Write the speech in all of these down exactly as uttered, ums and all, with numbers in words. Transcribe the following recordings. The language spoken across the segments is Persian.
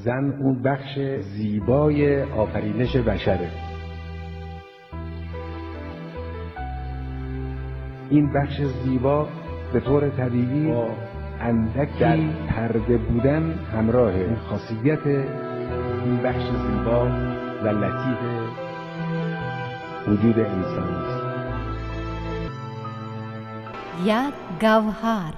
زن اون بخش زیبای آفرینش بشره. این بخش زیبا به طور طبیعی با اندکی در پرده بودن همراهه. این خاصیت این بخش زیبا و لطیف وجود انسان است. یک گوهر.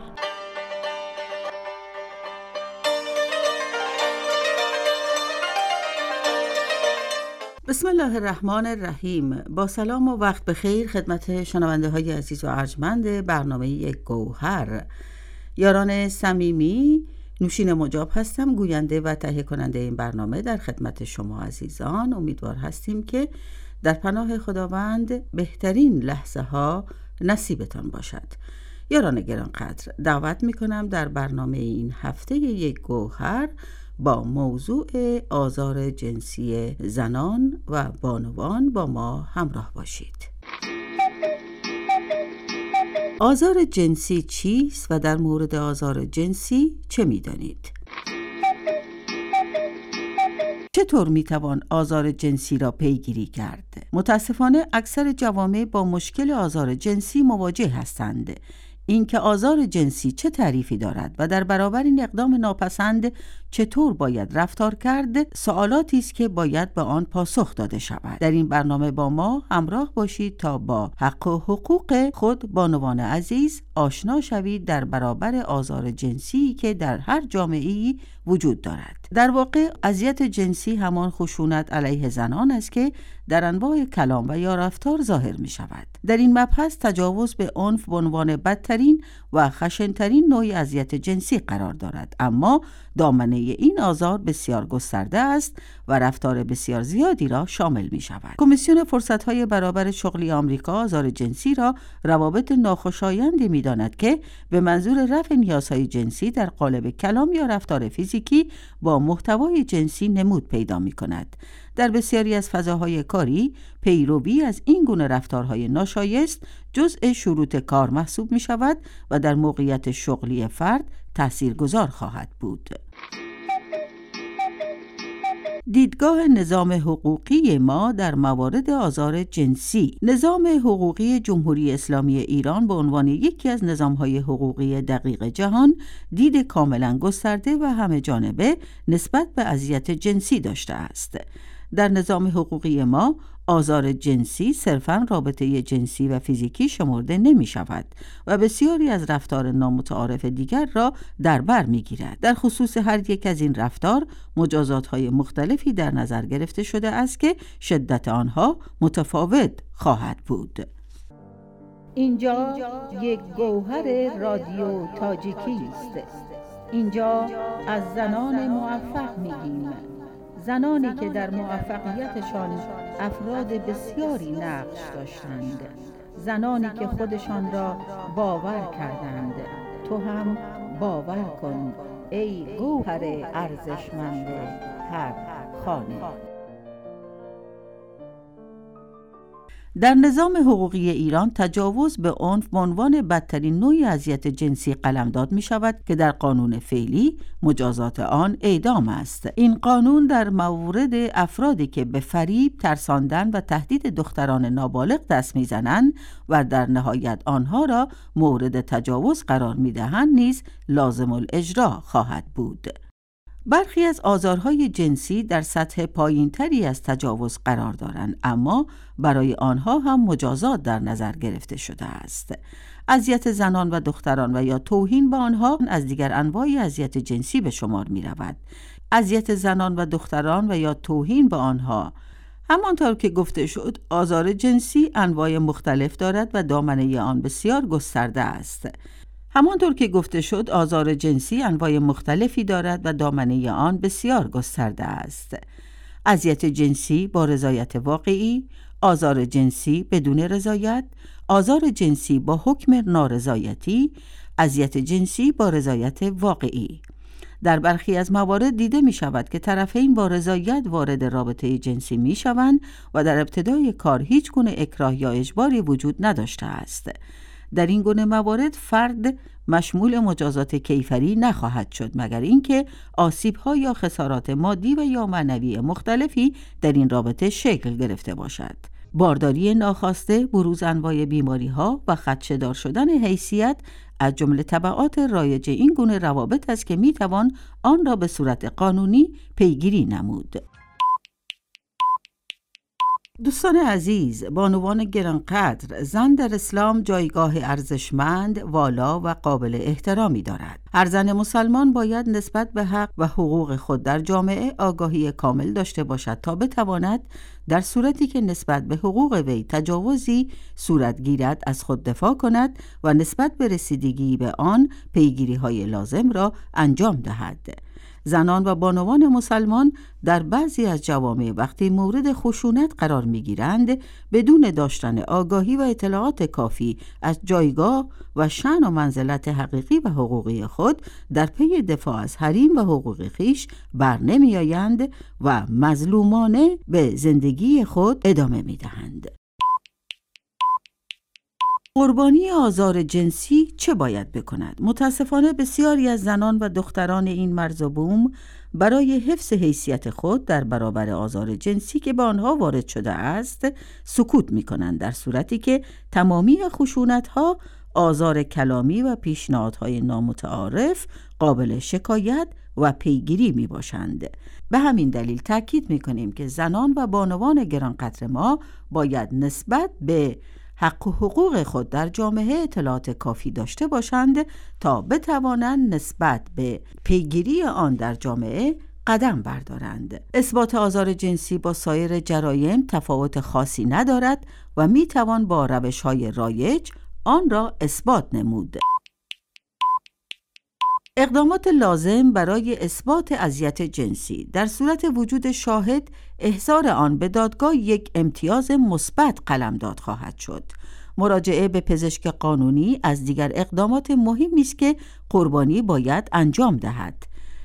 بسم الله الرحمن الرحیم. با سلام و وقت بخیر خدمت شنونده های عزیز و ارجمند برنامه یک گوهر. یاران صمیمی، نوشین مجاب هستم، گوینده و تهیه کننده این برنامه در خدمت شما عزیزان. امیدوار هستیم که در پناه خداوند بهترین لحظه ها نصیبتان باشد. یاران گرانقدر، دعوت میکنم در برنامه این هفته یک گوهر با موضوع آزار جنسی زنان و بانوان با ما همراه باشید. آزار جنسی چیست و در مورد آزار جنسی چه می‌دانید؟ چطور میتوان آزار جنسی را پیگیری کرد؟ متاسفانه اکثر جوامع با مشکل آزار جنسی مواجه هستند. اینکه آزار جنسی چه تعریفی دارد و در برابر این اقدام ناپسند چطور باید رفتار کرد، سوالاتی است که باید به آن پاسخ داده شود. در این برنامه با ما همراه باشید تا با حق و حقوق خود بانوان عزیز آشنا شوید در برابر آزار جنسی که در هر جامعه‌ای وجود دارد. در واقع اذیت جنسی همان خشونت علیه زنان است که در انواع کلام و یا رفتار ظاهر می شود. در این مبحث تجاوز به عنف به عنوان بدترین و خشنترین نوع اذیت جنسی قرار دارد، اما دامنه این آزار بسیار گسترده است و رفتار بسیار زیادی را شامل می شود. کمیسیون فرصت‌های برابر شغلی آمریکا آزار جنسی را روابط ناخوشایندی می داند که به منظور رفع نیازهای جنسی در قالب کلام یا رفتار فیزیکی با محتوای جنسی نمود پیدا می کند. در بسیاری از فضاهای کاری پیروی از این گونه رفتارهای ناشایست جزء شروط کار محسوب می شود و در موقعیت شغلی فرد تاثیرگذار خواهد بود. دیدگاه نظام حقوقی ما در موارد آزار جنسی. نظام حقوقی جمهوری اسلامی ایران به عنوان یکی از نظام‌های حقوقی دقیق جهان دید کاملا گسترده و همه جانبه نسبت به اذیت جنسی داشته است. در نظام حقوقی ما آزار جنسی صرفاً رابطه جنسی و فیزیکی شمرده نمی شود و بسیاری از رفتار نامتعارف دیگر را در بر می گیرد. در خصوص هر یک از این رفتار مجازات‌های مختلفی در نظر گرفته شده است که شدت آنها متفاوت خواهد بود. اینجا یک گوهر رادیو تاجیکی است. اینجا از زنان موفق میگیم، زنانی که در موفقیتشان افراد بسیاری نقش داشتند، زنانی که خودشان را باور کردند. تو هم باور کن ای گوهر ارزشمند هر خانه. در نظام حقوقی ایران تجاوز به عنف به عنوان بدترین نوع اذیت جنسی قلمداد می شود که در قانون فعلی مجازات آن اعدام است. این قانون در مورد افرادی که به فریب، ترساندن و تهدید دختران نابالغ دست می زنند و در نهایت آنها را مورد تجاوز قرار می دهند نیز لازم الاجرا خواهد بود. برخی از آزارهای جنسی در سطح پایین‌تری از تجاوز قرار دارند، اما برای آنها هم مجازات در نظر گرفته شده است. اذیت زنان و دختران و یا توهین به آنها از دیگر انواع اذیت جنسی به شمار می رود. اذیت زنان و دختران و یا توهین به آنها، همانطور که گفته شد، آزار جنسی انواع مختلف دارد و دامنه آن بسیار گسترده است. همانطور که گفته شد آزار جنسی انواع مختلفی دارد و دامنه آن بسیار گسترده است. اذیت جنسی با رضایت واقعی، آزار جنسی بدون رضایت، آزار جنسی با حکم نارضایتی، اذیت جنسی با رضایت واقعی. در برخی از موارد دیده می شود که طرفین با رضایت وارد رابطه جنسی می شوند و در ابتدای کار هیچ گونه اکراه یا اجباری وجود نداشته است. در این گونه موارد فرد مشمول مجازات کیفری نخواهد شد مگر اینکه آسیب‌ها یا خسارات مادی و یا معنوی مختلفی در این رابطه شکل گرفته باشد. بارداری ناخواسته، بروز انواع بیماری‌ها و خدشه‌دار شدن حیثیت از جمله تبعات رایج این گونه روابط است که میتوان آن را به صورت قانونی پیگیری نمود. دوستان عزیز، بانوان گرانقدر، زن در اسلام جایگاه ارزشمند، والا و قابل احترامی دارد. هر زن مسلمان باید نسبت به حق و حقوق خود در جامعه آگاهی کامل داشته باشد تا بتواند در صورتی که نسبت به حقوق وی تجاوزی صورت گیرد از خود دفاع کند و نسبت به رسیدگی به آن پیگیری‌های لازم را انجام دهد. زنان و بانوان مسلمان در بعضی از جوامع وقتی مورد خشونت قرار می‌گیرند بدون داشتن آگاهی و اطلاعات کافی از جایگاه و شأن و منزلت حقیقی و حقوقی خود در پی دفاع از حریم و حقوق خویش بر نمی‌آیند و مظلومانه به زندگی خود ادامه می‌دهند. قربانی آزار جنسی چه باید بکند؟ متاسفانه بسیاری از زنان و دختران این مرز و بوم برای حفظ حیثیت خود در برابر آزار جنسی که به آنها وارد شده است سکوت می‌کنند، در صورتی که تمامی خشونت‌ها، آزار کلامی و پیشنهادهای نامتعارف قابل شکایت و پیگیری می باشند. به همین دلیل تاکید می‌کنیم که زنان و بانوان گرانقدر ما باید نسبت به حق و حقوق خود در جامعه اطلاعات کافی داشته باشند تا بتوانند نسبت به پیگیری آن در جامعه قدم بردارند. اثبات آزار جنسی با سایر جرایم تفاوت خاصی ندارد و میتوان با روش‌های رایج آن را اثبات نمود. اقدامات لازم برای اثبات اذیت جنسی: در صورت وجود شاهد، احضار آن به دادگاه یک امتیاز مثبت قلمداد خواهد شد. مراجعه به پزشک قانونی از دیگر اقدامات مهمی است که قربانی باید انجام دهد.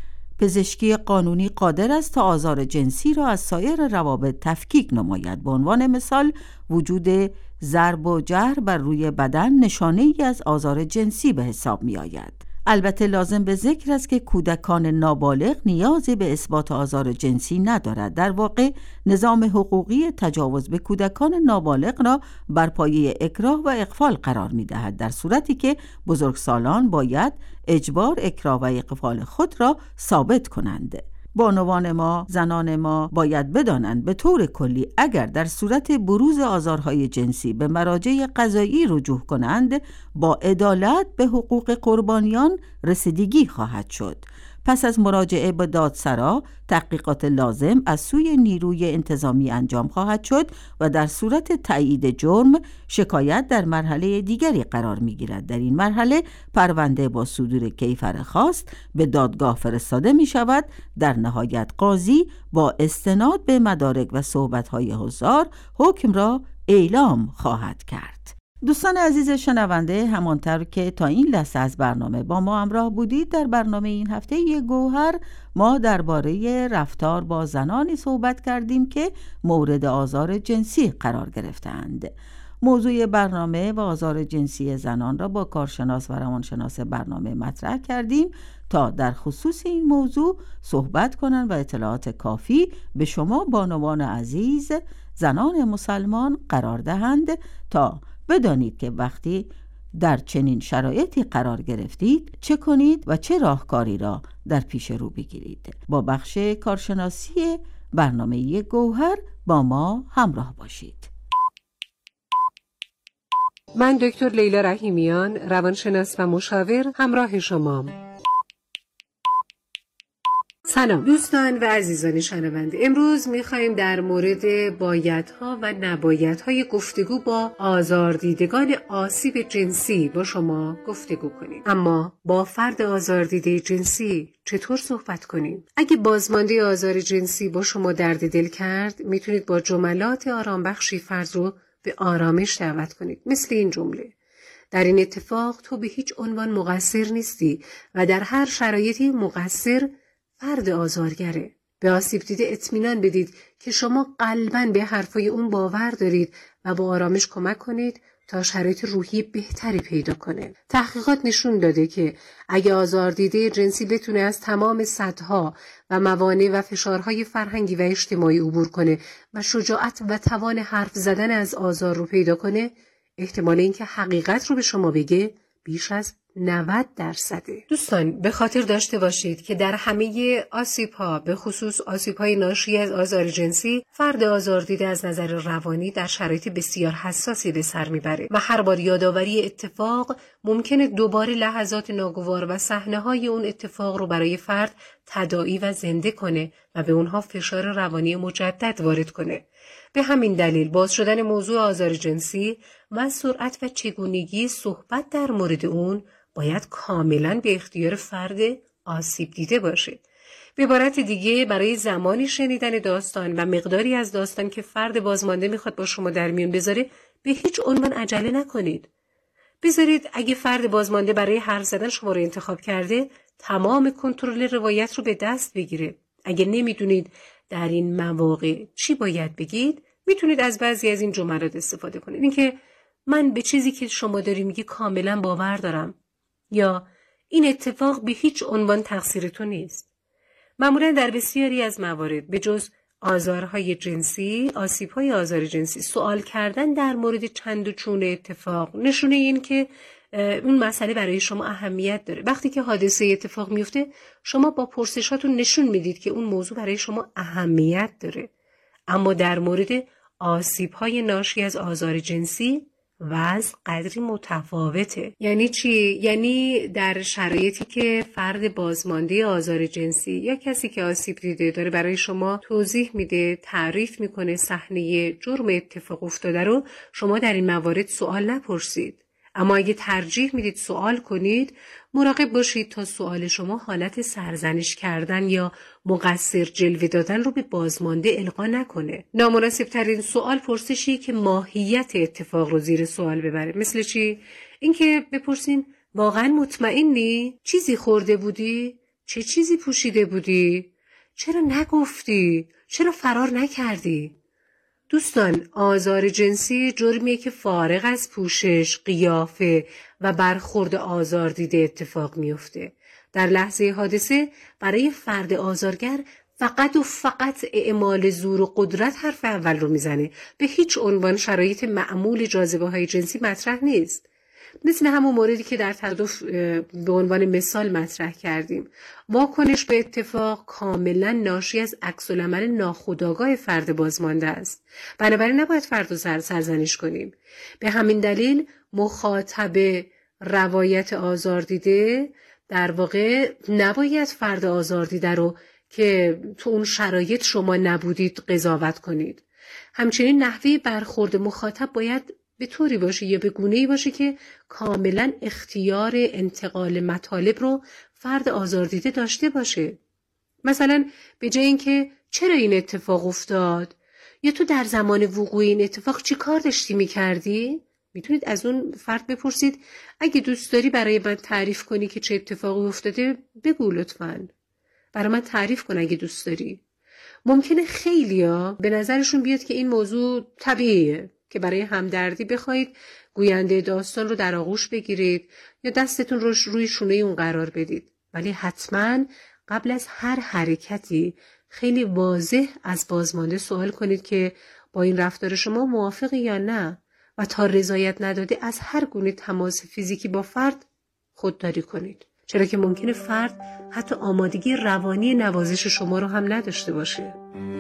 پزشکی قانونی قادر است تا آزار جنسی را از سایر روابط تفکیک نماید. به عنوان مثال، وجود ضرب و جرح بر روی بدن نشانه‌ای از آزار جنسی به حساب می آید. البته لازم به ذکر است که کودکان نابالغ نیازی به اثبات آزار جنسی ندارد. در واقع نظام حقوقی تجاوز به کودکان نابالغ را بر پایه اکراه و اغفال قرار می دهد، در صورتی که بزرگسالان باید اجبار، اکراه و اغفال خود را ثابت کنند. بانوان ما، زنان ما باید بدانند به طور کلی اگر در صورت بروز آزارهای جنسی به مراجع قضایی رجوع کنند، با عدالت به حقوق قربانیان رسیدگی خواهد شد. پس از مراجعه به دادسرا، تحقیقات لازم از سوی نیروی انتظامی انجام خواهد شد و در صورت تایید جرم، شکایت در مرحله دیگری قرار می گیرد. در این مرحله پرونده با صدور کیفر خواست به دادگاه فرستاده می شود. در نهایت قاضی با استناد به مدارک و صحبت‌های حضار حکم را اعلام خواهد کرد. دوستان عزیز شنونده، همانطور که تا این لحظه از برنامه با ما همراه بودید، در برنامه این هفته یک گوهر ما درباره رفتار با زنانی صحبت کردیم که مورد آزار جنسی قرار گرفتند. موضوع برنامه و آزار جنسی زنان را با کارشناس و روانشناس برنامه مطرح کردیم تا در خصوص این موضوع صحبت کنند و اطلاعات کافی به شما بانوان عزیز، زنان مسلمان قرار دهند تا بدانید که وقتی در چنین شرایطی قرار گرفتید چه کنید و چه راهکاری را در پیش رو بگیرید. با بخش کارشناسی برنامه یک گوهر با ما همراه باشید. من دکتر لیلا رحیمیان، روانشناس و مشاور، همراه شمام. سلام دوستان و عزیزان شنونده. امروز می‌خوایم در مورد بایدها و نبایدهای گفتگو با آزاردیدگان آسیب جنسی با شما گفتگو کنیم. اما با فرد آزاردیده جنسی چطور صحبت کنیم؟ اگه بازمانده آزار جنسی با شما درد دل کرد، میتونید با جملات آرام بخشی فرد رو به آرامش دعوت کنید، مثل این جمله: در این اتفاق تو به هیچ عنوان مقصر نیستی و در هر شرایطی مقصر فرد آزارگره. به آسیب دیده اطمینان بدید که شما قلباً به حرفای اون باور دارید و با آرامش کمک کنید تا شرایط روحی بهتری پیدا کنه. تحقیقات نشون داده که اگه آزاردیده جنسی بتونه از تمام سطح‌ها و موانع و فشارهای فرهنگی و اجتماعی عبور کنه و شجاعت و توان حرف زدن از آزار رو پیدا کنه، احتمال اینکه حقیقت رو به شما بگه بیش از نود درصده. دوستان به خاطر داشته باشید که در همه آسیب‌ها، به خصوص آسیب‌های ناشی از آزار جنسی، فرد آزاردیده از نظر روانی در شرایط بسیار حساسی به سر میبره و هر بار یادآوری اتفاق ممکنه دوباره لحظات ناگوار و صحنه‌های اون اتفاق رو برای فرد تداعی و زنده کنه و به اونها فشار روانی مجدد وارد کنه. به همین دلیل باز شدن موضوع آزار جنسی و سرعت و چگونگی صحبت در مورد اون باید کاملاً به اختیار فرد آسیب دیده باشه. به عبارت دیگه برای زمانی شنیدن داستان و مقداری از داستان که فرد بازمانده میخواد با شما در میون بذاره به هیچ عنوان عجله نکنید. بذارید اگه فرد بازمانده برای حرف زدن شما رو انتخاب کرده تمام کنترل روایت رو به دست بگیره. اگه نمیدونید در این مواقع چی باید بگید میتونید از بعضی از این جملات استفاده کنید. اینکه من به چیزی که شما داری میگی کاملا باور دارم، یا این اتفاق به هیچ عنوان تقصیر تو نیست. معمولا در بسیاری از موارد به جز آزارهای جنسی، آسیب‌های آزار جنسی، سوال کردن در مورد چند و چون اتفاق نشونه این که اون مسئله برای شما اهمیت داره. وقتی که حادثه اتفاق میفته شما با پرسشاتون نشون میدید که اون موضوع برای شما اهمیت داره. اما در مورد آسیب‌های ناشی از آزار جنسی وضع قدری متفاوته. یعنی چی؟ یعنی در شرایطی که فرد بازمانده آزار جنسی یا کسی که آسیب دیده داره برای شما توضیح میده، تعریف میکنه صحنه جرم اتفاق افتاده رو، شما در این موارد سوال نپرسید. اما اگه ترجیح میدید سوال کنید، مراقب باشید تا سوال شما حالت سرزنش کردن یا مقصر جلوه دادن رو به بازمانده القا نکنه. نامناسب ترین سوال پرسشی که ماهیت اتفاق رو زیر سوال ببره. مثل چی؟ اینکه بپرسین واقعا مطمئنی؟ چیزی خورده بودی؟ چه چیزی پوشیده بودی؟ چرا نگفتی؟ چرا فرار نکردی؟ دوستان، آزار جنسی جرمیه که فارغ از پوشش، قیافه و برخورد آزاردیده اتفاق میفته. در لحظه حادثه برای فرد آزارگر فقط و فقط اعمال زور و قدرت حرف اول رو میزنه. به هیچ عنوان شرایط معمول جاذبه های جنسی مطرح نیست. مثل همون موردی که در تصادف به عنوان مثال مطرح کردیم. واکنش به اتفاق کاملا ناشی از عکس‌العمل ناخودآگاه فرد بازمانده است. بنابراین نباید فرد رو سر سرزنش کنیم. به همین دلیل مخاطب روایت آزاردیده در واقع نباید فرد آزاردیده رو که تو اون شرایط شما نبودید قضاوت کنید. همچنین نحوه برخورد مخاطب باید به طوری باشه یا به گونه‌ای باشه که کاملا اختیار انتقال مطالب رو فرد آزاردیده داشته باشه. مثلا به جای اینکه چرا این اتفاق افتاد یا تو در زمان وقوع این اتفاق چی کار داشتی میکردی؟ میتونید از اون فرد بپرسید اگه دوست داری برای من تعریف کنی که چه اتفاقی افتاده بگو لطفاً. برای من تعریف کن اگه دوست داری. ممکنه خیلیا به نظرشون بیاد که این موضوع طبیعیه که برای همدردی بخواید گوینده داستان رو در آغوش بگیرید یا دستتون رو روی شونه اون قرار بدید. ولی حتما قبل از هر حرکتی خیلی واضح از بازمانده سوال کنید که با این رفتار شما موافقی یا نه و تا رضایت نداده از هر گونه تماس فیزیکی با فرد خودداری کنید. چرا که ممکنه فرد حتی آمادگی روانی نوازش شما رو هم نداشته باشه.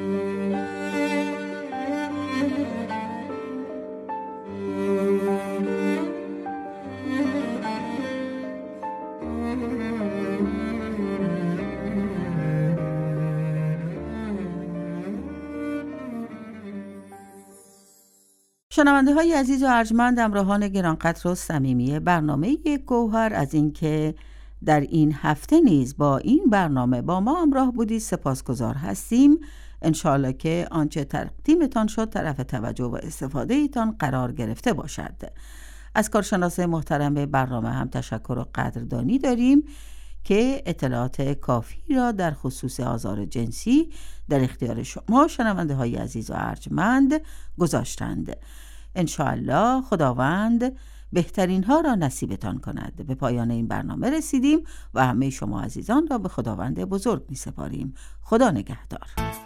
شنونده های عزیز و ارجمند، همراهان گرانقدر و صمیمی برنامه یک گوهر، از اینکه در این هفته نیز با این برنامه با ما همراه بودید سپاسگزار هستیم. انشالله که آنچه تقدیمتان شد طرف توجه و استفاده ایتان قرار گرفته باشد. از کارشناس محترم برنامه هم تشکر و قدردانی داریم که اطلاعات کافی را در خصوص آزار جنسی در اختیار شما شنونده های عزیز و ارجمند گذاشتند. انشاءالله خداوند بهترین ها را نصیبتان کند. به پایان این برنامه رسیدیم و همه شما عزیزان را به خداوند بزرگ می سپاریم. خدا نگهدار.